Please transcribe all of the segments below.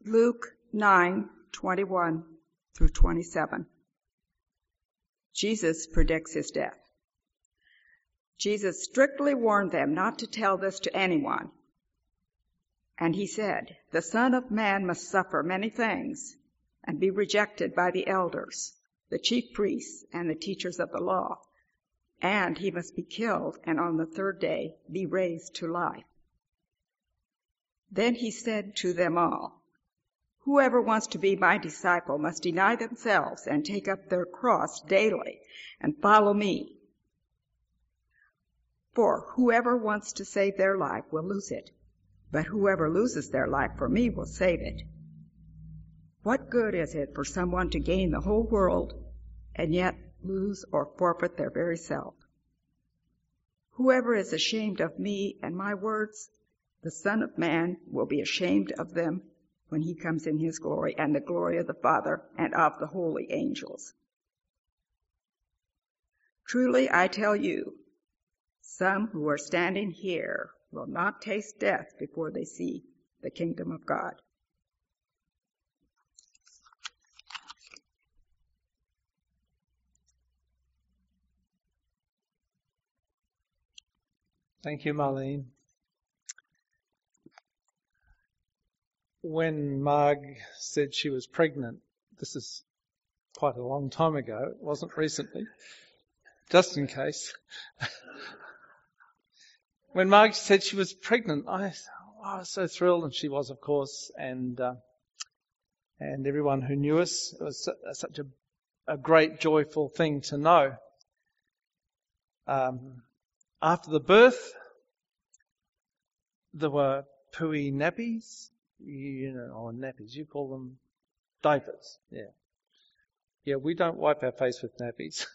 Luke 9:21 through 27. Jesus predicts his death. Jesus strictly warned them not to tell this to anyone. And he said, "The Son of Man must suffer many things and be rejected by the elders, the chief priests, and the teachers of the law. And he must be killed, and on the third day be raised to life." Then he said to them all, "Whoever wants to be my disciple must deny themselves and take up their cross daily and follow me. For whoever wants to save their life will lose it, but whoever loses their life for me will save it. What good is it for someone to gain the whole world and yet lose or forfeit their very self? Whoever is ashamed of me and my words, the Son of Man will be ashamed of them when he comes in his glory and the glory of the Father and of the holy angels. Truly I tell you, some who are standing here will not taste death before they see the kingdom of God." Thank you, Marlene. When Marg said she was pregnant, this is quite a long time ago, it wasn't recently, just in case. When Marg said she was pregnant, I was so thrilled, and she was, of course, and everyone who knew us, it was such a great, joyful thing to know. After the birth, there were pooey nappies. Or nappies, you call them diapers. Yeah, we don't wipe our face with nappies.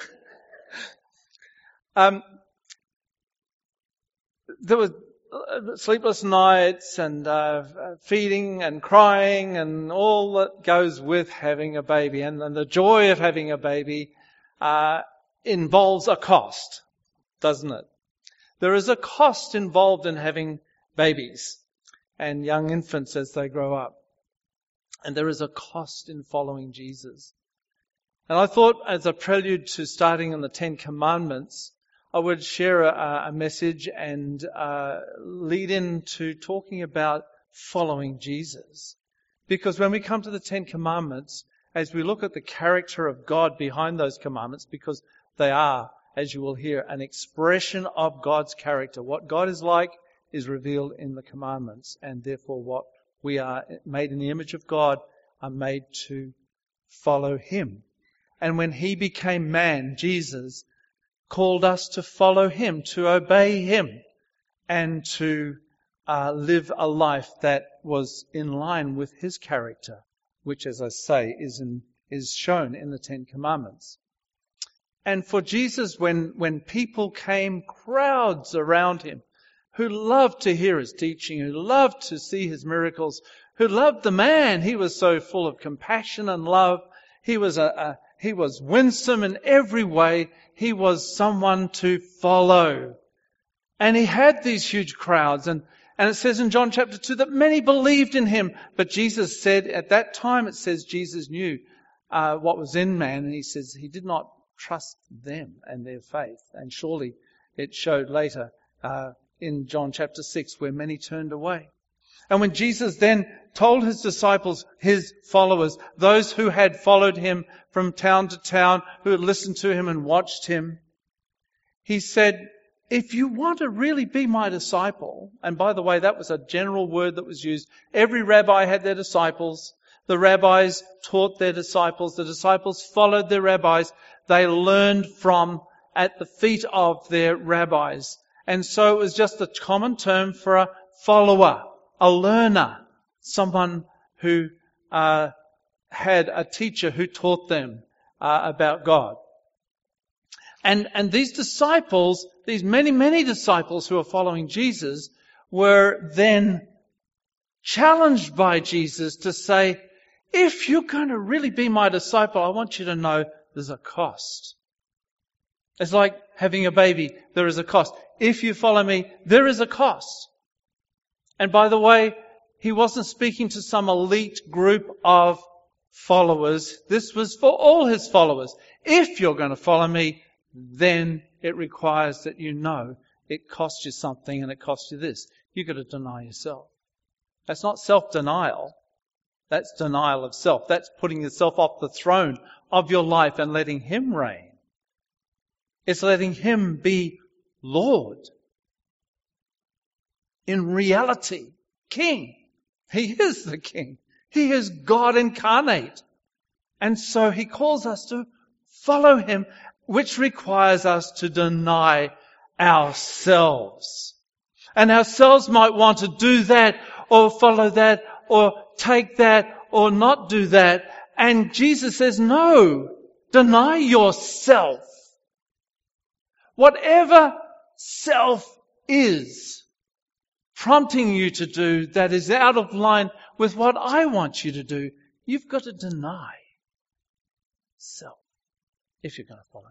There were sleepless nights and feeding and crying and all that goes with having a baby. And the joy of having a baby involves a cost, doesn't it? There is a cost involved in having babies and young infants as they grow up. And there is a cost in following Jesus. And I thought, as a prelude to starting on the Ten Commandments, I would share a message and lead into talking about following Jesus. Because when we come to the Ten Commandments, as we look at the character of God behind those commandments, because they are, as you will hear, an expression of God's character. What God is like is revealed in the commandments, and therefore what we are made in the image of God are made to follow Him. And when He became man, Jesus called us to follow Him, to obey Him, and to live a life that was in line with His character, which, as I say, is shown in the Ten Commandments. And for Jesus, when people came, crowds around Him, who loved to hear His teaching, who loved to see His miracles, who loved the man. He was so full of compassion and love. He was winsome in every way. He was someone to follow. And He had these huge crowds. And it says in John chapter 2 that many believed in Him. But Jesus said, at that time it says Jesus knew what was in man. And He says He did not trust them and their faith. And surely it showed later in John chapter 6, where many turned away. And when Jesus then told His disciples, His followers, those who had followed Him from town to town, who had listened to Him and watched Him, He said, if you want to really be my disciple, and by the way, that was a general word that was used. Every rabbi had their disciples. The rabbis taught their disciples. The disciples followed their rabbis. They learned from at the feet of their rabbis. And so it was just a common term for a follower, a learner, someone who had a teacher who taught them about God. And these disciples, these many disciples who are following Jesus, were then challenged by Jesus to say, if you're going to really be my disciple, I want you to know there's a cost. It's like having a baby. There is a cost. If you follow me, there is a cost. And by the way, he wasn't speaking to some elite group of followers. This was for all his followers. If you're going to follow me, then it requires that you know it costs you something, and it costs you this. You've got to deny yourself. That's not self-denial. That's denial of self. That's putting yourself off the throne of your life and letting him reign. It's letting him be Lord. In reality, King. He is the King. He is God incarnate. And so he calls us to follow him, which requires us to deny ourselves. And ourselves might want to do that, or follow that, or take that, or not do that. And Jesus says, no, deny yourself. Whatever self is prompting you to do that is out of line with what I want you to do, you've got to deny self if you're going to follow me.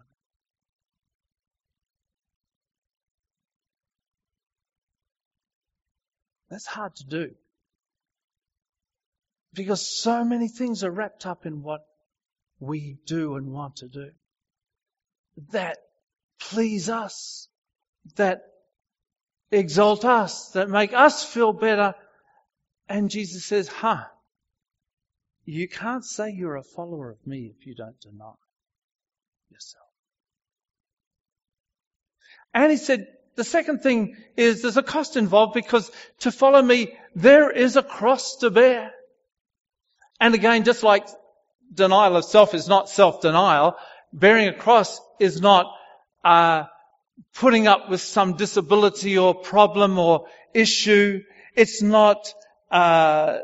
That's hard to do. Because so many things are wrapped up in what we do and want to do that please us, that exalt us, that make us feel better. And Jesus says, you can't say you're a follower of me if you don't deny yourself. And he said, the second thing is there's a cost involved, because to follow me, there is a cross to bear. And again, just like denial of self is not self-denial, bearing a cross is not putting up with some disability or problem or issue. It's not the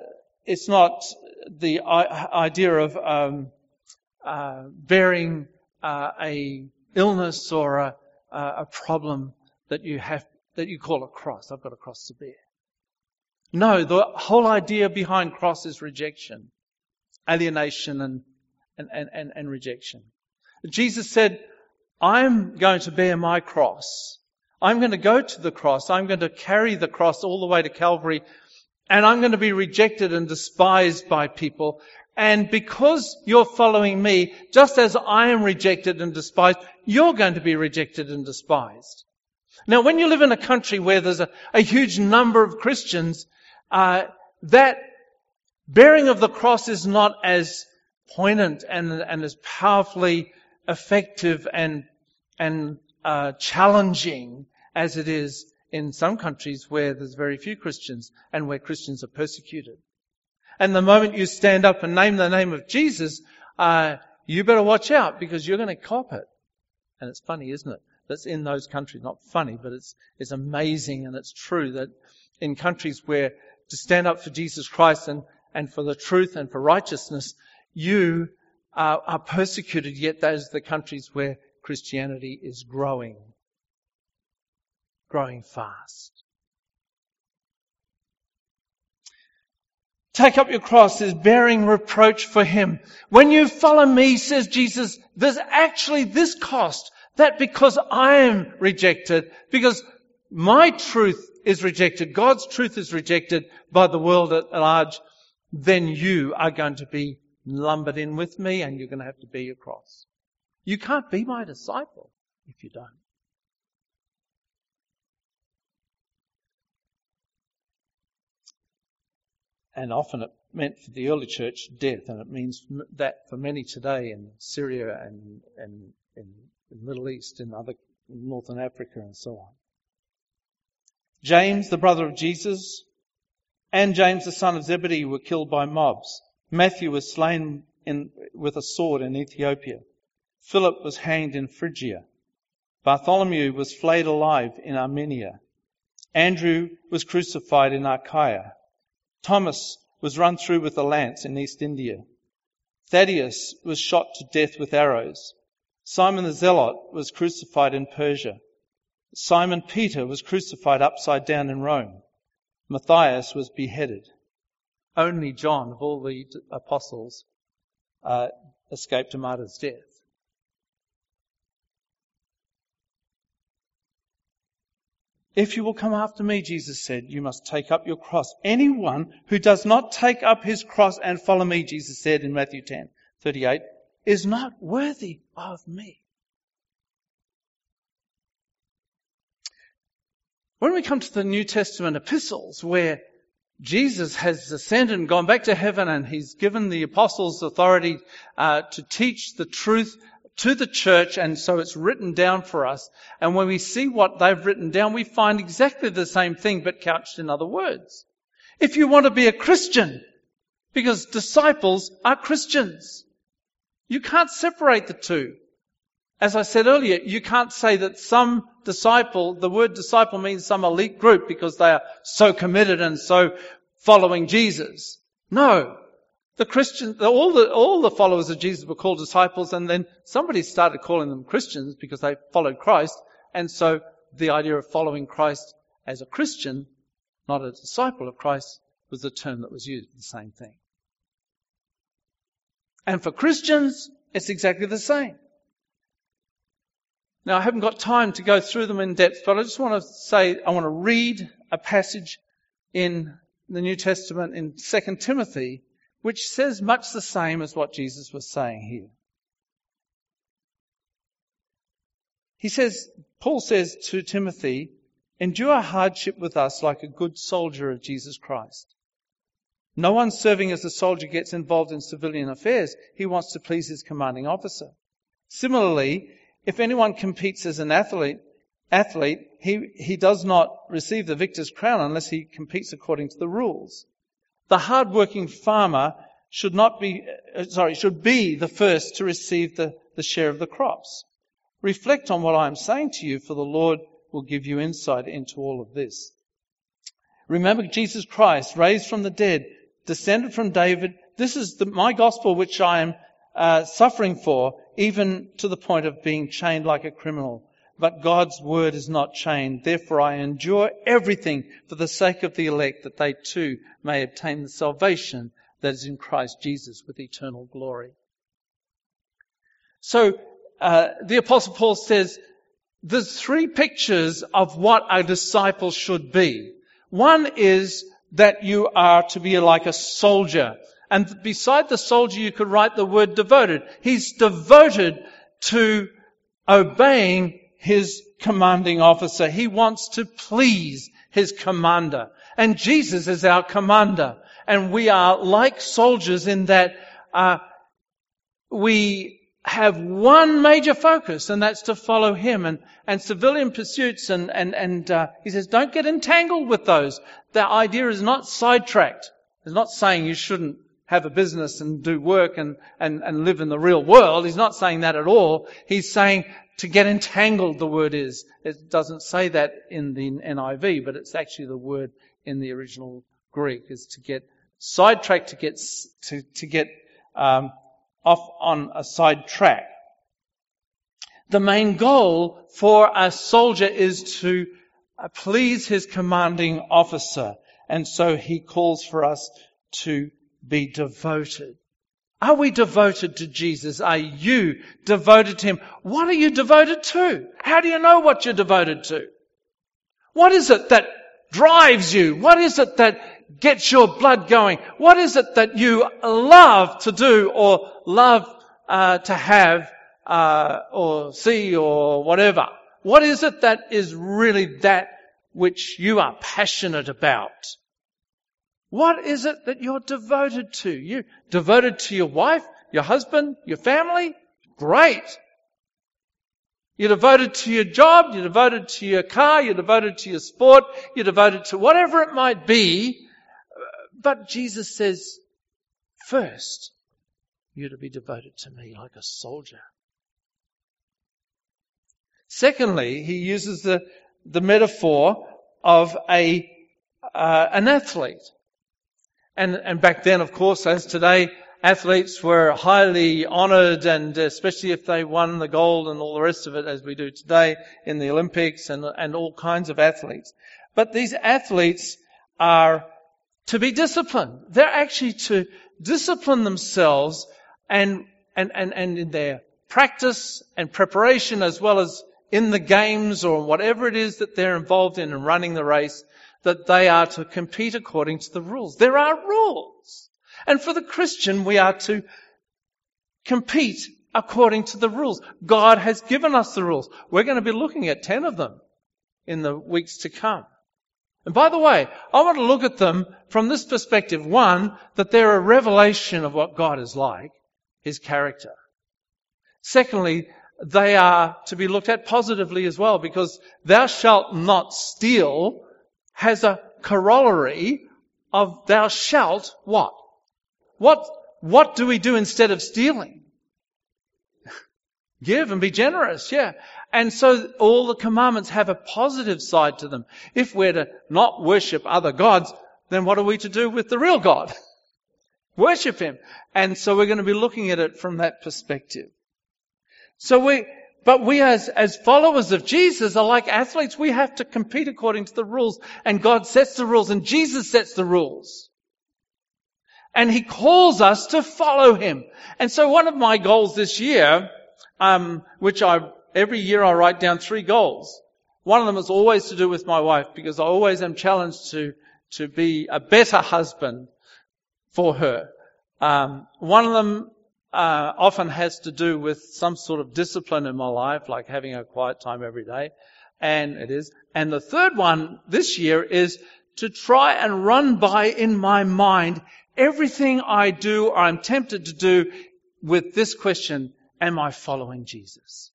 idea of bearing a illness or a problem that you call a cross. I've got a cross to bear. No, the whole idea behind cross is rejection, alienation and rejection. Jesus said, I'm going to bear my cross. I'm going to go to the cross. I'm going to carry the cross all the way to Calvary, and I'm going to be rejected and despised by people. And because you're following me, just as I am rejected and despised, you're going to be rejected and despised. Now, when you live in a country where there's a huge number of Christians, that bearing of the cross is not as poignant and as powerfully effective and challenging as it is in some countries where there's very few Christians and where Christians are persecuted. And the moment you stand up and name the name of Jesus, you better watch out, because you're going to cop it. And it's funny, isn't it? That's in those countries. Not funny, but it's amazing, and it's true that in countries where to stand up for Jesus Christ and for the truth and for righteousness, you are persecuted, yet those are the countries where Christianity is growing fast. Take up your cross is bearing reproach for him. When you follow me, says Jesus, there's actually this cost, that because I am rejected, because my truth is rejected, God's truth is rejected by the world at large, then you are going to be lumbered in with me, and you're going to have to bear your cross. You can't be my disciple if you don't. And often it meant for the early church death, and it means that for many today in Syria and in the Middle East, in Northern Africa and so on. James, the brother of Jesus, and James, the son of Zebedee, were killed by mobs. Matthew was slain with a sword in Ethiopia. Philip was hanged in Phrygia. Bartholomew was flayed alive in Armenia. Andrew was crucified in Achaia. Thomas was run through with a lance in East India. Thaddeus was shot to death with arrows. Simon the Zealot was crucified in Persia. Simon Peter was crucified upside down in Rome. Matthias was beheaded. Only John, of all the apostles, escaped a martyr's death. If you will come after me, Jesus said, you must take up your cross. Anyone who does not take up his cross and follow me, Jesus said in Matthew 10:38, is not worthy of me. When we come to the New Testament epistles, where Jesus has ascended and gone back to heaven, and he's given the apostles authority to teach the truth to the church, and so it's written down for us. And when we see what they've written down, we find exactly the same thing, but couched in other words. If you want to be a Christian, because disciples are Christians, you can't separate the two. As I said earlier, you can't say that some disciple, the word disciple means some elite group because they are so committed and so following Jesus. No. The Christians, all the followers of Jesus were called disciples, and then somebody started calling them Christians because they followed Christ. And so the idea of following Christ as a Christian, not a disciple of Christ, was the term that was used for the same thing. And for Christians, it's exactly the same. Now, I haven't got time to go through them in depth, but I just want to say, I want to read a passage in the New Testament in 2 Timothy, which says much the same as what Jesus was saying here. He says, Paul says to Timothy, endure hardship with us like a good soldier of Jesus Christ. No one serving as a soldier gets involved in civilian affairs. He wants to please his commanding officer. Similarly, if anyone competes as an athlete, he does not receive the victor's crown unless he competes according to the rules. The hard-working farmer should be the first to receive the share of the crops. Reflect on what I am saying to you, for the Lord will give you insight into all of this. Remember Jesus Christ, raised from the dead, descended from David. This is my gospel which I am suffering for, even to the point of being chained like a criminal. But God's word is not chained. Therefore I endure everything for the sake of the elect, that they too may obtain the salvation that is in Christ Jesus with eternal glory. So the Apostle Paul says there's three pictures of what a disciple should be. One is that you are to be like a soldier. And beside the soldier, you could write the word devoted. He's devoted to obeying his commanding officer. He wants to please his commander. And Jesus is our commander. And we are like soldiers in that we have one major focus, and that's to follow him. And civilian pursuits, and he says, don't get entangled with those. The idea is not sidetracked. It's not saying you shouldn't have a business and do work and live in the real world. He's not saying that at all. He's saying to get entangled, the word is. It doesn't say that in the NIV, but it's actually the word in the original Greek, is to get sidetracked, to get off on a side track. The main goal for a soldier is to please his commanding officer. And so he calls for us to be devoted. Are we devoted to Jesus? Are you devoted to him? What are you devoted to? How do you know what you're devoted to? What is it that drives you? What is it that gets your blood going? What is it that you love to do or love to have or see or whatever? What is it that is really that which you are passionate about? What is it that you're devoted to? You're devoted to your wife, your husband, your family? Great. You're devoted to your job, you're devoted to your car, you're devoted to your sport, you're devoted to whatever it might be. But Jesus says, first, you're to be devoted to me like a soldier. Secondly, he uses the metaphor of an athlete. And back then, of course, as today, athletes were highly honoured, and especially if they won the gold and all the rest of it, as we do today in the Olympics and all kinds of athletes. But these athletes are to be disciplined. They're actually to discipline themselves and in their practice and preparation, as well as in the games or whatever it is that they're involved in and running the race, that they are to compete according to the rules. There are rules. And for the Christian, we are to compete according to the rules. God has given us the rules. We're going to be looking at 10 of them in the weeks to come. And by the way, I want to look at them from this perspective. One, that they're a revelation of what God is like, His character. Secondly, they are to be looked at positively as well, because thou shalt not steal has a corollary of thou shalt what? What do we do instead of stealing? Give and be generous, yeah. And so all the commandments have a positive side to them. If we're to not worship other gods, then what are we to do with the real God? Worship Him. And so we're going to be looking at it from that perspective. But we as followers of Jesus are like athletes. We have to compete according to the rules. And God sets the rules and Jesus sets the rules. And He calls us to follow Him. And so one of my goals this year, every year I write down 3 goals. One of them is always to do with my wife, because I always am challenged to be a better husband for her. One of them often has to do with some sort of discipline in my life, like having a quiet time every day. And it is. And the third one this year is to try and run by in my mind everything I do or I'm tempted to do with this question: am I following Jesus?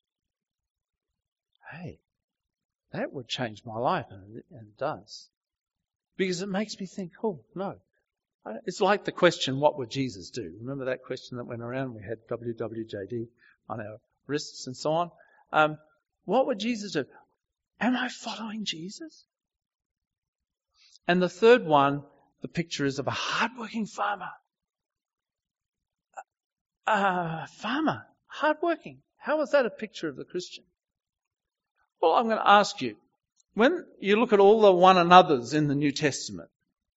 Hey, that would change my life, and it does. Because it makes me think, oh, no. It's like the question, what would Jesus do? Remember that question that went around? We had WWJD on our wrists and so on. What would Jesus do? Am I following Jesus? And the third one, the picture is of a hardworking farmer. Farmer, hardworking. How is that a picture of the Christian? Well, I'm going to ask you, when you look at all the one another's in the New Testament,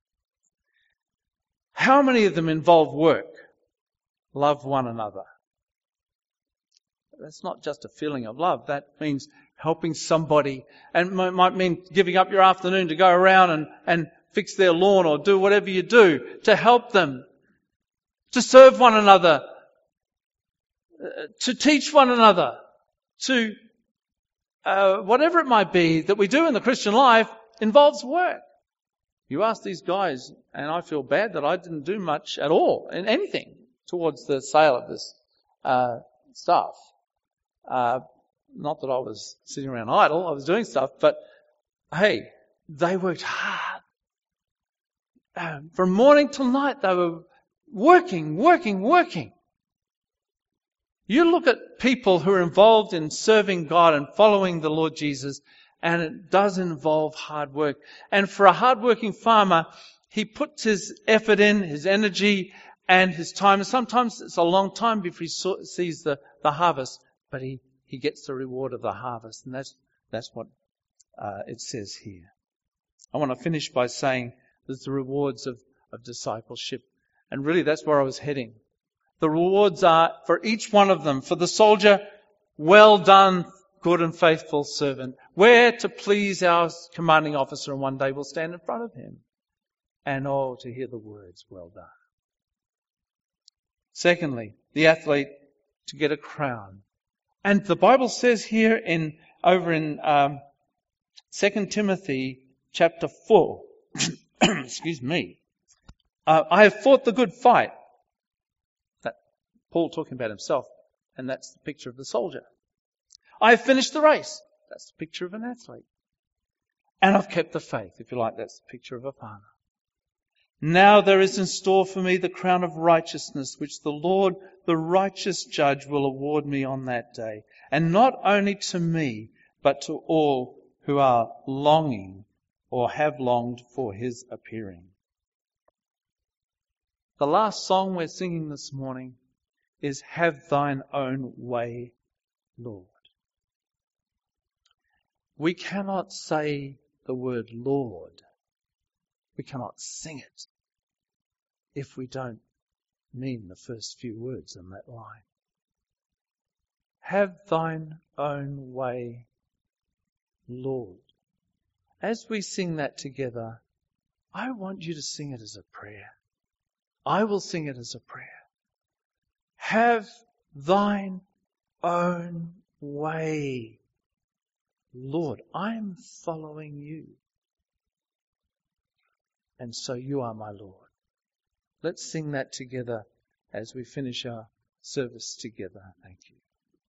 how many of them involve work? Love one another. That's not just a feeling of love. That means helping somebody, and it might mean giving up your afternoon to go around and fix their lawn or do whatever you do to help them, to serve one another, to teach one another, to whatever it might be that we do in the Christian life involves work. You ask these guys, and I feel bad that I didn't do much at all in anything towards the sale of this stuff. Not that I was sitting around idle, I was doing stuff, but hey, they worked hard. From morning till night they were working. You look at people who are involved in serving God and following the Lord Jesus, and it does involve hard work. And for a hard-working farmer, he puts his effort in, his energy and his time. And sometimes it's a long time before he sees the harvest, but he gets the reward of the harvest. And that's what it says here. I want to finish by saying there's the rewards of discipleship. And really that's where I was heading. The rewards are for each one of them. For the soldier, well done, good and faithful servant. We're to please our commanding officer, and one day we'll stand in front of him. And to hear the words, well done. Secondly, the athlete to get a crown. And the Bible says here over in 2 Timothy chapter 4, excuse me, I have fought the good fight. That Paul talking about himself, and that's the picture of the soldier. I have finished the race. That's the picture of an athlete. And I've kept the faith, if you like. That's the picture of a farmer. Now there is in store for me the crown of righteousness, which the Lord, the righteous judge, will award me on that day. And not only to me, but to all who are longing or have longed for His appearing. The last song we're singing this morning is Have Thine Own Way, Lord. We cannot say the word Lord. We cannot sing it if we don't mean the first few words in that line. Have thine own way, Lord. As we sing that together, I want you to sing it as a prayer. I will sing it as a prayer. Have thine own way, Lord. I'm following you. And so you are my Lord. Let's sing that together as we finish our service together. Thank you.